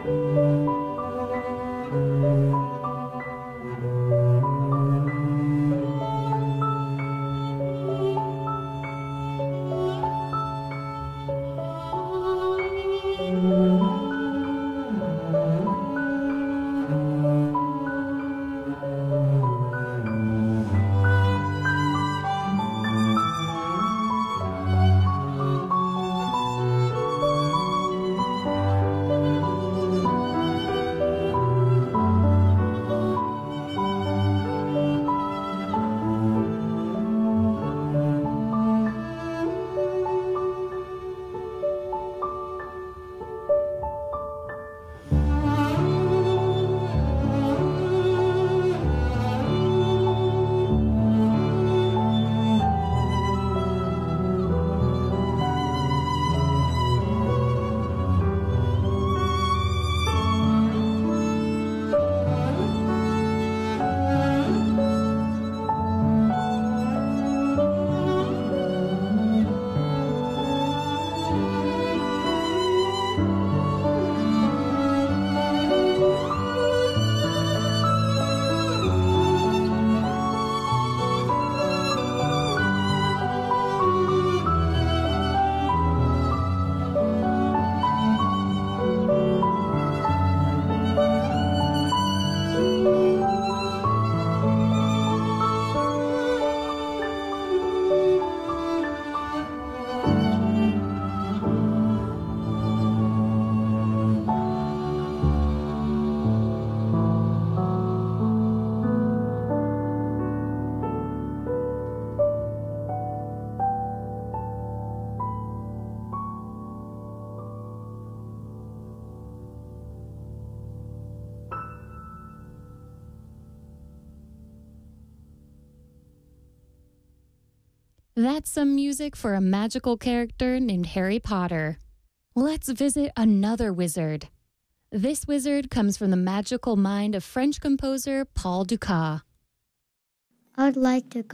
That's some music for a magical character named Harry Potter. Let's visit another wizard. This wizard comes from the magical mind of French composer Paul Dukas. I'd like to go